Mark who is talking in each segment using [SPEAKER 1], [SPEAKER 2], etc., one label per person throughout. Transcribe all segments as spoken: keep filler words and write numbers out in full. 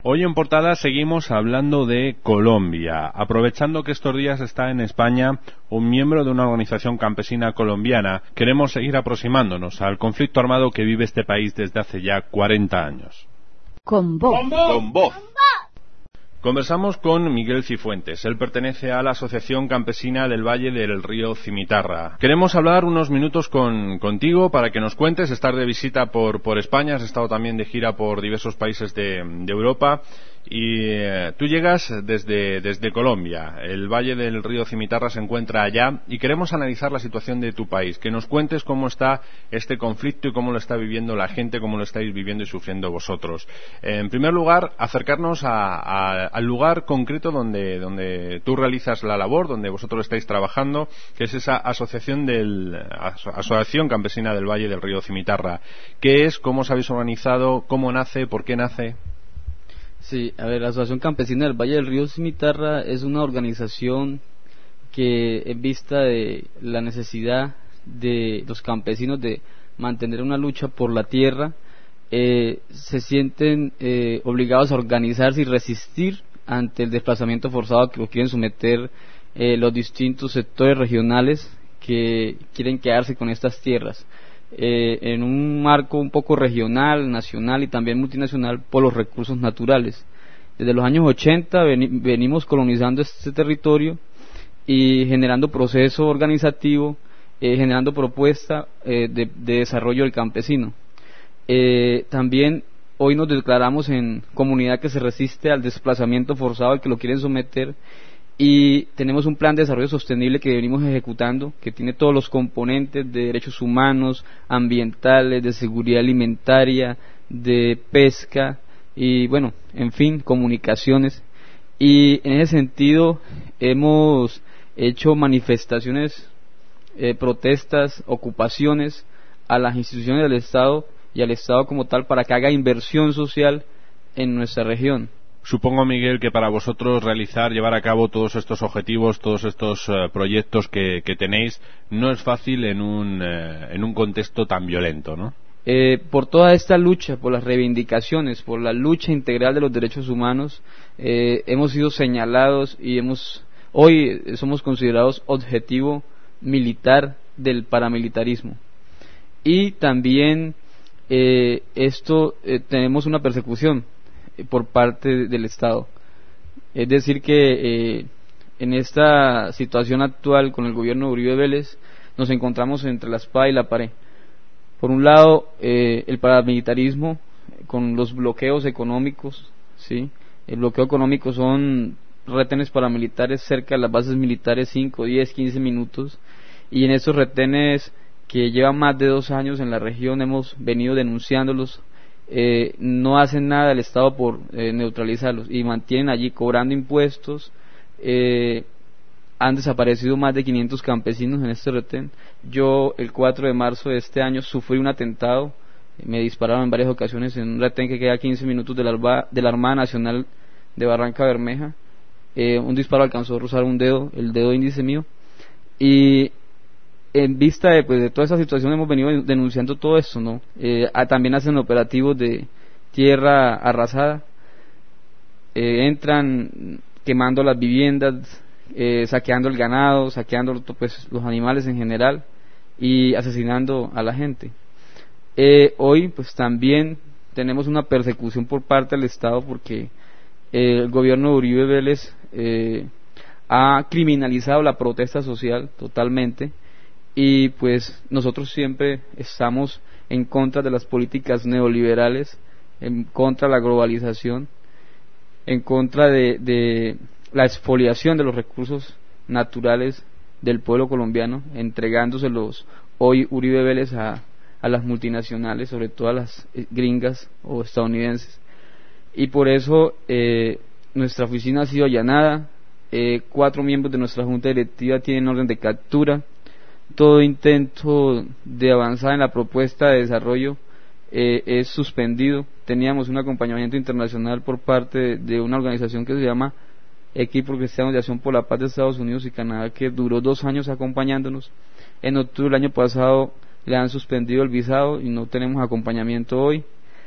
[SPEAKER 1] Hoy en Portada seguimos hablando de Colombia, aprovechando que estos días está en España un miembro de una organización campesina colombiana. Queremos seguir aproximándonos al conflicto armado que vive este país desde hace ya cuarenta años.
[SPEAKER 2] Con voz.
[SPEAKER 1] Con voz. Con voz. Conversamos con Miguel Cifuentes. Él pertenece a la Asociación Campesina del Valle del Río Cimitarra. Queremos hablar unos minutos con, contigo para que nos cuentes. Estar de visita por, por España, has estado también de gira por diversos países de, de Europa. Y eh, tú llegas desde, desde Colombia. El Valle del Río Cimitarra se encuentra allá y queremos analizar la situación de tu país. Que nos cuentes cómo está este conflicto y cómo lo está viviendo la gente, cómo lo estáis viviendo y sufriendo vosotros. Eh, en primer lugar, acercarnos a, a, al lugar concreto donde, donde tú realizas la labor, donde vosotros estáis trabajando, que es esa asociación del Aso- Asociación Campesina del Valle del Río Cimitarra. ¿Qué es? ¿Cómo os habéis organizado? ¿Cómo nace? ¿Por qué nace?
[SPEAKER 3] Sí, a ver, la Asociación Campesina del Valle del Río Cimitarra es una organización que, en vista de la necesidad de los campesinos de mantener una lucha por la tierra, eh, se sienten eh, obligados a organizarse y resistir ante el desplazamiento forzado que los quieren someter eh, los distintos sectores regionales que quieren quedarse con estas tierras. Eh, en un marco un poco regional, nacional y también multinacional por los recursos naturales. Desde los años ochenta veni- venimos colonizando este territorio y generando proceso organizativo, eh, generando propuesta eh, de, de desarrollo del campesino. Eh, también hoy nos declaramos en comunidad que se resiste al desplazamiento forzado al que lo quieren someter, y tenemos un plan de desarrollo sostenible que venimos ejecutando, que tiene todos los componentes de derechos humanos, ambientales, de seguridad alimentaria, de pesca y, bueno, en fin, comunicaciones. Y en ese sentido hemos hecho manifestaciones, eh, protestas, ocupaciones a las instituciones del Estado y al Estado como tal para que haga inversión social en nuestra región.
[SPEAKER 1] Supongo, Miguel, que para vosotros realizar, llevar a cabo todos estos objetivos, todos estos uh, proyectos que, que tenéis, no es fácil en un, uh, en un contexto tan violento, ¿no?
[SPEAKER 3] Eh, por toda esta lucha, por las reivindicaciones, por la lucha integral de los derechos humanos, eh, hemos sido señalados y hemos hoy somos considerados objetivo militar del paramilitarismo. Y también eh, esto eh, tenemos una persecución por parte del Estado. Es decir que eh, en esta situación actual con el gobierno de Uribe Vélez nos encontramos entre la espada y la pared. Por un lado, eh, el paramilitarismo con los bloqueos económicos, ¿sí? El bloqueo económico son retenes paramilitares cerca de las bases militares, cinco, diez, quince minutos, y en esos retenes que llevan más de dos años en la región hemos venido denunciándolos. Eh, no hacen nada el Estado por eh, neutralizarlos y mantienen allí cobrando impuestos. Eh, han desaparecido más de quinientos campesinos en este retén. Yo el cuatro de marzo de este año sufrí un atentado, me dispararon en varias ocasiones en un retén que queda a quince minutos de la, Arba, de la Armada Nacional de Barranca Bermeja. Eh, un disparo alcanzó a rozar un dedo, el dedo índice mío, y en vista de, pues, de toda esa situación hemos venido denunciando todo esto, ¿no? Eh, a, también hacen operativos de tierra arrasada, eh, entran quemando las viviendas, eh, saqueando el ganado, saqueando pues, los animales en general y asesinando a la gente. Eh, hoy pues también tenemos una persecución por parte del Estado porque eh, el gobierno de Uribe Vélez eh, ha criminalizado la protesta social totalmente. Y pues nosotros siempre estamos en contra de las políticas neoliberales, en contra de la globalización, en contra de, de la expoliación de los recursos naturales del pueblo colombiano, entregándoselos hoy Uribe Vélez a, a las multinacionales, sobre todo a las gringas o estadounidenses. Y por eso eh, nuestra oficina ha sido allanada, eh, cuatro miembros de nuestra junta directiva tienen orden de captura. Todo intento de avanzar en la propuesta de desarrollo eh, es suspendido. Teníamos un acompañamiento internacional por parte de, de una organización que se llama Equipo Cristiano de Acción por la Paz de Estados Unidos y Canadá, que duró dos años acompañándonos. En octubre del año pasado le han suspendido el visado y no tenemos acompañamiento hoy.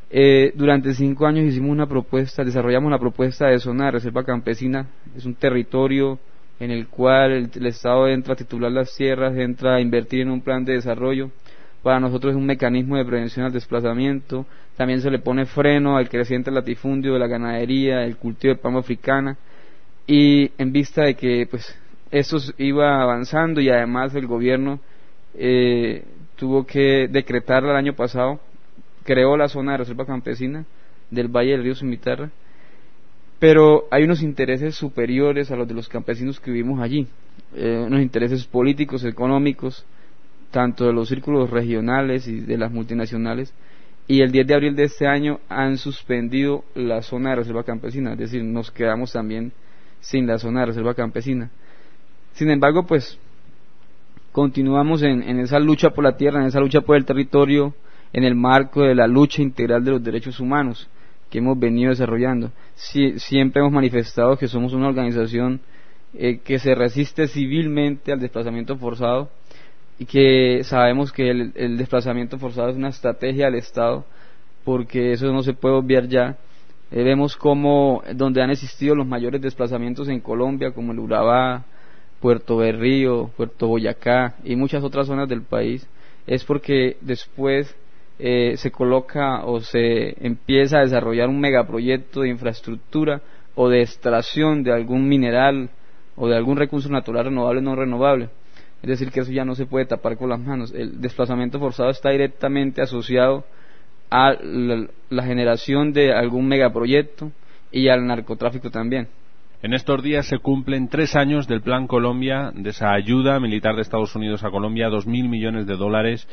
[SPEAKER 3] Eh, durante cinco años hicimos una propuesta, desarrollamos la propuesta de zona de reserva campesina. Es un territorio en el cual el, el Estado entra a titular las tierras, entra a invertir en un plan de desarrollo. Para nosotros es un mecanismo de prevención al desplazamiento. También se le pone freno al creciente latifundio de la ganadería, el cultivo de palma africana, y en vista de que pues esto iba avanzando y además el gobierno eh, tuvo que decretarla el año pasado, creó la zona de reserva campesina del Valle del Río Cimitarra, pero hay unos intereses superiores a los de los campesinos que vivimos allí, eh, unos intereses políticos, económicos, tanto de los círculos regionales y de las multinacionales, y el diez de abril de este año han suspendido la zona de reserva campesina, es decir, nos quedamos también sin la zona de reserva campesina. Sin embargo, pues continuamos en, en esa lucha por la tierra, en esa lucha por el territorio, en el marco de la lucha integral de los derechos humanos que hemos venido desarrollando. Sie- siempre hemos manifestado que somos una organización eh, que se resiste civilmente al desplazamiento forzado, y que sabemos que el, el desplazamiento forzado es una estrategia del Estado, porque eso no se puede obviar ya. Eh, vemos como donde han existido los mayores desplazamientos en Colombia, como el Urabá, Puerto Berrío, Puerto Boyacá y muchas otras zonas del país, es porque después eh, se coloca o se empieza a desarrollar un megaproyecto de infraestructura o de extracción de algún mineral o de algún recurso natural renovable o no renovable. Es decir, que eso ya no se puede tapar con las manos. El desplazamiento forzado está directamente asociado a la, la generación de algún megaproyecto y al narcotráfico también.
[SPEAKER 1] En estos días se cumplen tres años del Plan Colombia, de esa ayuda militar de Estados Unidos a Colombia, dos mil millones de dólares.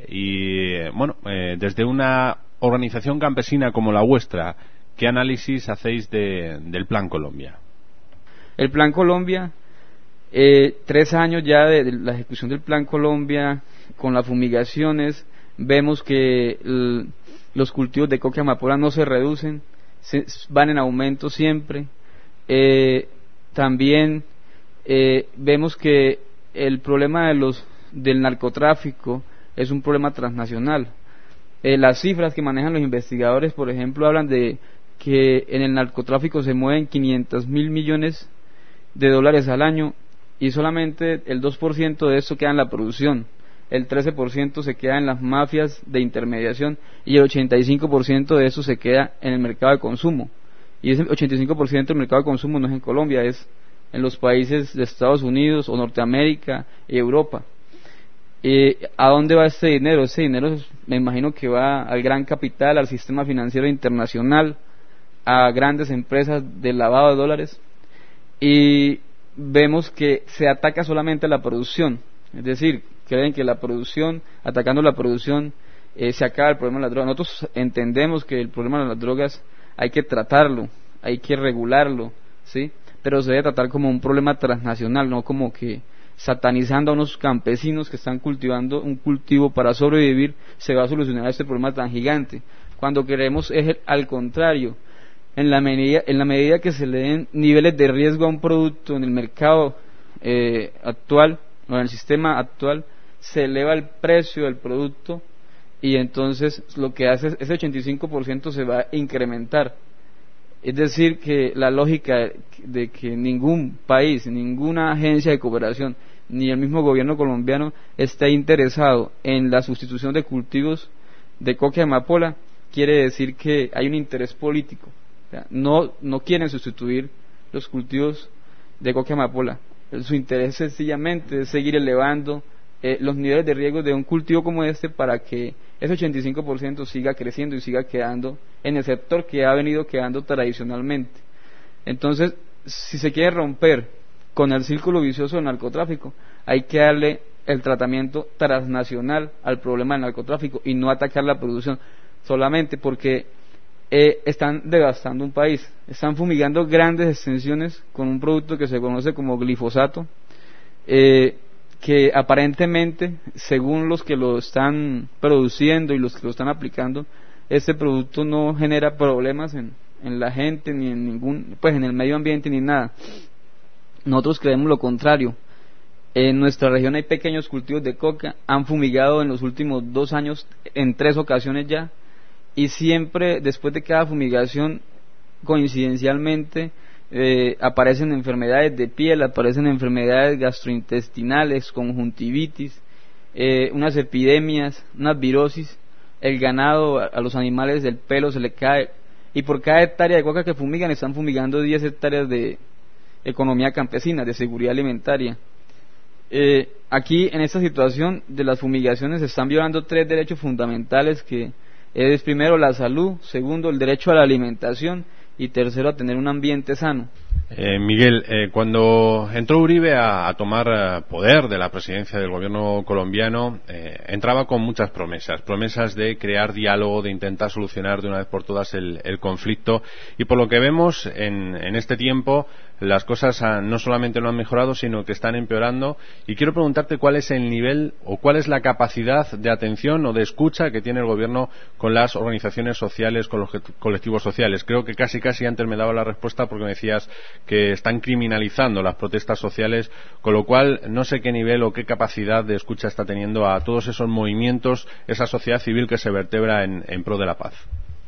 [SPEAKER 1] Y bueno, eh, desde una organización campesina como la vuestra, ¿qué análisis hacéis de, del Plan Colombia?
[SPEAKER 3] El Plan Colombia... Eh, tres años ya de, de la ejecución del Plan Colombia, con las fumigaciones, vemos que el, los cultivos de coca y amapola no se reducen, se, van en aumento siempre. Eh, también eh, vemos que el problema de los del narcotráfico es un problema transnacional. Eh, las cifras que manejan los investigadores, por ejemplo, hablan de que en el narcotráfico se mueven quinientos mil millones de dólares al año, y solamente el dos por ciento de eso queda en la producción, el trece por ciento se queda en las mafias de intermediación y el ochenta y cinco por ciento de eso se queda en el mercado de consumo. Y ese ochenta y cinco por ciento del mercado de consumo no es en Colombia, es en los países de Estados Unidos o Norteamérica y Europa. Eh, ¿A dónde va este dinero? Ese dinero me imagino que va al gran capital, al sistema financiero internacional, a grandes empresas de lavado de dólares, y vemos que se ataca solamente a la producción, es decir, creen que la producción, atacando la producción, eh, se acaba el problema de las drogas. Nosotros entendemos que el problema de las drogas hay que tratarlo, hay que regularlo, ¿sí? Pero se debe tratar como un problema transnacional, no como que satanizando a unos campesinos que están cultivando un cultivo para sobrevivir se va a solucionar este problema tan gigante, cuando queremos es el, al contrario. En la medida, en la medida que se le den niveles de riesgo a un producto en el mercado eh, actual o en el sistema actual, se eleva el precio del producto, y entonces lo que hace es ese ochenta y cinco por ciento se va a incrementar. Es decir, que la lógica de que ningún país, ninguna agencia de cooperación, ni el mismo gobierno colombiano está interesado en la sustitución de cultivos de coca y amapola, quiere decir que hay un interés político. O sea, no, no quieren sustituir los cultivos de coca y amapola. Su interés sencillamente es seguir elevando eh, los niveles de riesgo de un cultivo como este para que ese ochenta y cinco por ciento siga creciendo y siga quedando en el sector que ha venido quedando tradicionalmente. Entonces, si se quiere romper con el círculo vicioso del narcotráfico, hay que darle el tratamiento transnacional al problema del narcotráfico y no atacar la producción solamente porque Eh, están devastando un país, están fumigando grandes extensiones con un producto que se conoce como glifosato, eh, que aparentemente, según los que lo están produciendo y los que lo están aplicando, este producto no genera problemas en, en la gente ni en ningún, pues en el medio ambiente ni nada. Nosotros creemos lo contrario. En nuestra región hay pequeños cultivos de coca, han fumigado en los últimos dos años en tres ocasiones ya, y siempre después de cada fumigación, coincidencialmente, eh, aparecen enfermedades de piel, aparecen enfermedades gastrointestinales, conjuntivitis, eh, unas epidemias, unas virosis. El ganado, a, a los animales del pelo se le cae, y por cada hectárea de coca que fumigan están fumigando diez hectáreas de economía campesina, de seguridad alimentaria. Eh, aquí en esta situación de las fumigaciones se están violando tres derechos fundamentales, que es primero la salud, segundo el derecho a la alimentación y tercero a tener un ambiente sano.
[SPEAKER 1] Eh, Miguel, eh, cuando entró Uribe a, a tomar eh, poder de la presidencia del gobierno colombiano, eh, entraba con muchas promesas, promesas de crear diálogo, de intentar solucionar de una vez por todas el, el conflicto, y por lo que vemos en, en este tiempo las cosas ah, no solamente no han mejorado, sino que están empeorando, y quiero preguntarte cuál es el nivel o cuál es la capacidad de atención o de escucha que tiene el gobierno con las organizaciones sociales, con los colectivos sociales. Creo que casi casi antes me daba la respuesta porque me decías que están criminalizando las protestas sociales, con lo cual no sé qué nivel o qué capacidad de escucha está teniendo a todos esos movimientos, esa sociedad civil que se vertebra en, en pro de la paz.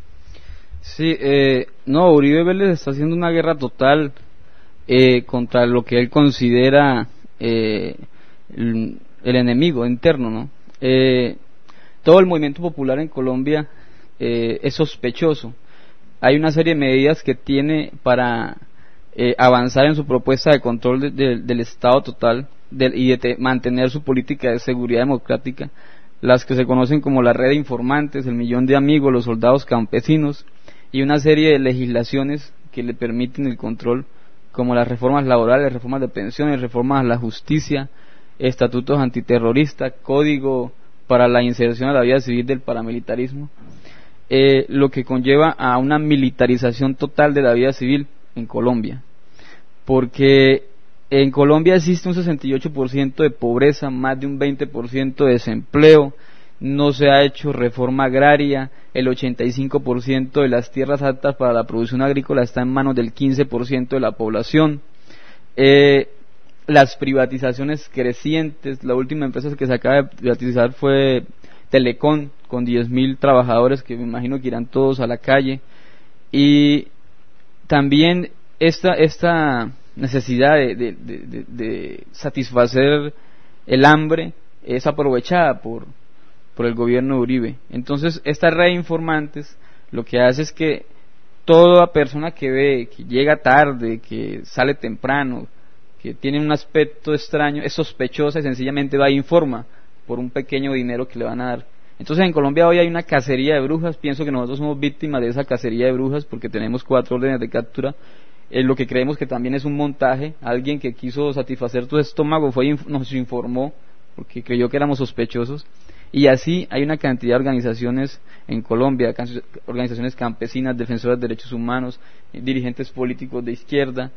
[SPEAKER 3] Sí, eh, no, Uribe Vélez está haciendo una guerra total eh, contra lo que él considera eh, el, el enemigo interno, ¿no? Eh, todo el movimiento popular en Colombia eh, es sospechoso. Hay una serie de medidas que tiene para eh, avanzar en su propuesta de control de, de, del Estado total de, y de te, mantener su política de seguridad democrática, las que se conocen como la red de informantes, el millón de amigos, los soldados campesinos, y una serie de legislaciones que le permiten el control, como las reformas laborales, reformas de pensiones, reformas a la justicia, estatutos antiterroristas, código para la inserción a la vida civil del paramilitarismo, eh, lo que conlleva a una militarización total de la vida civil en Colombia, porque en Colombia existe un sesenta y ocho por ciento de pobreza, más de un veinte por ciento de desempleo, no se ha hecho reforma agraria, el ochenta y cinco por ciento de las tierras aptas para la producción agrícola está en manos del quince por ciento de la población, eh, las privatizaciones crecientes, la última empresa que se acaba de privatizar fue Telecom, con diez mil trabajadores que me imagino que irán todos a la calle, y también esta, esta necesidad de, de, de, de satisfacer el hambre es aprovechada por, por el gobierno de Uribe. Entonces esta red de informantes lo que hace es que toda persona que ve, que llega tarde, que sale temprano, que tiene un aspecto extraño, es sospechosa y sencillamente va e informa por un pequeño dinero que le van a dar. Entonces en Colombia hoy hay una cacería de brujas. Pienso que nosotros somos víctimas de esa cacería de brujas porque tenemos cuatro órdenes de captura, en lo que creemos que también es un montaje. Alguien que quiso satisfacer tu estómago fue y nos informó porque creyó que éramos sospechosos, y así hay una cantidad de organizaciones en Colombia, organizaciones campesinas, defensoras de derechos humanos, dirigentes políticos de izquierda,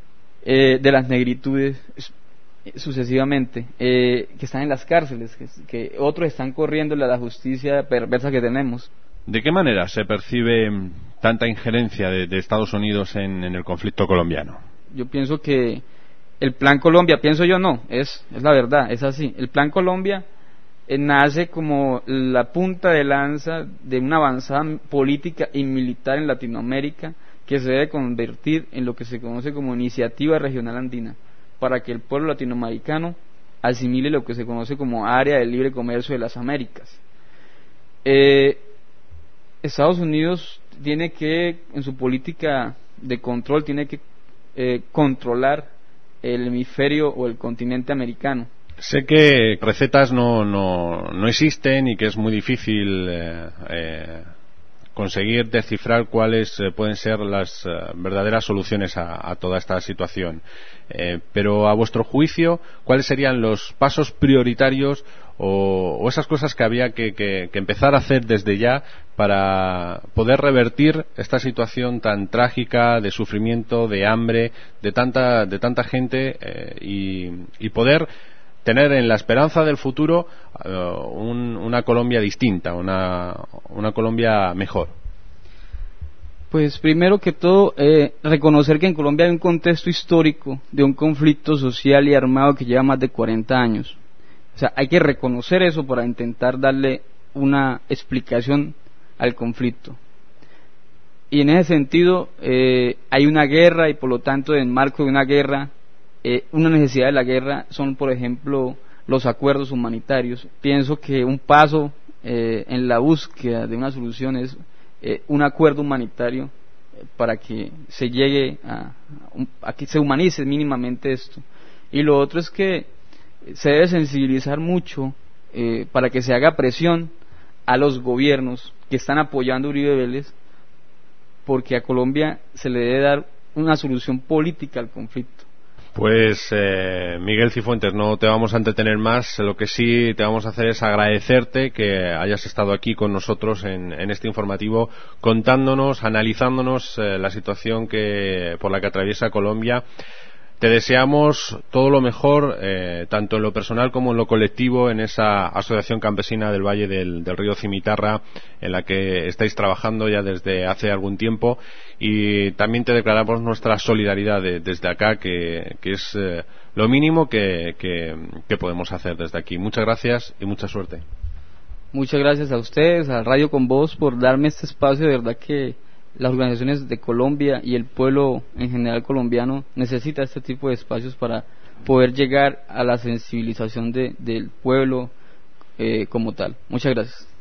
[SPEAKER 3] eh, de las negritudes, sucesivamente, eh, que están en las cárceles, que, que otros están corriéndole a la justicia perversa que tenemos.
[SPEAKER 1] ¿De qué manera se percibe tanta injerencia de, de Estados Unidos en, en el conflicto colombiano?
[SPEAKER 3] Yo pienso que el Plan Colombia, pienso yo no, es, es la verdad, es así. El Plan Colombia eh, nace como la punta de lanza de una avanzada política y militar en Latinoamérica que se debe convertir en lo que se conoce como Iniciativa Regional Andina, para que el pueblo latinoamericano asimile lo que se conoce como Área de Libre Comercio de las Américas. Eh, Estados Unidos tiene que, en su política de control, tiene que eh, controlar el hemisferio o el continente americano.
[SPEAKER 1] Sé que recetas no, no, no existen y que es muy difícil eh, eh, conseguir descifrar cuáles eh, pueden ser las eh, verdaderas soluciones a, a toda esta situación. Eh, pero a vuestro juicio, ¿cuáles serían los pasos prioritarios o, o esas cosas que había que, que, que empezar a hacer desde ya para poder revertir esta situación tan trágica de sufrimiento, de hambre, de tanta, de tanta gente eh, y, y poder tener en la esperanza del futuro uh, un, una Colombia distinta, una, una Colombia mejor?
[SPEAKER 3] Pues primero que todo, eh, reconocer que en Colombia hay un contexto histórico de un conflicto social y armado que lleva más de cuarenta años. O sea, hay que reconocer eso para intentar darle una explicación al conflicto. Y en ese sentido eh, hay una guerra, y por lo tanto en el marco de una guerra, eh, una necesidad de la guerra son, por ejemplo, los acuerdos humanitarios. Pienso que un paso eh, en la búsqueda de una solución es eh, un acuerdo humanitario eh, para que se llegue a, a que se humanice mínimamente esto. Y lo otro es que se debe sensibilizar mucho eh, para que se haga presión a los gobiernos que están apoyando a Uribe Vélez, porque a Colombia se le debe dar una solución política al conflicto.
[SPEAKER 1] Pues eh, Miguel Cifuentes, no te vamos a entretener más. Lo que sí te vamos a hacer es agradecerte que hayas estado aquí con nosotros en, en este informativo, contándonos, analizándonos eh, la situación que por la que atraviesa Colombia. Te deseamos todo lo mejor, eh, tanto en lo personal como en lo colectivo, en esa asociación campesina del Valle del, del Río Cimitarra, en la que estáis trabajando ya desde hace algún tiempo, y también te declaramos nuestra solidaridad de, desde acá, que, que es eh, lo mínimo que, que, que podemos hacer desde aquí. Muchas gracias y mucha suerte.
[SPEAKER 3] Muchas gracias a ustedes, a Radio Con Voz, por darme este espacio. De verdad que las organizaciones de Colombia y el pueblo en general colombiano necesita este tipo de espacios para poder llegar a la sensibilización de, del pueblo eh, como tal. Muchas gracias.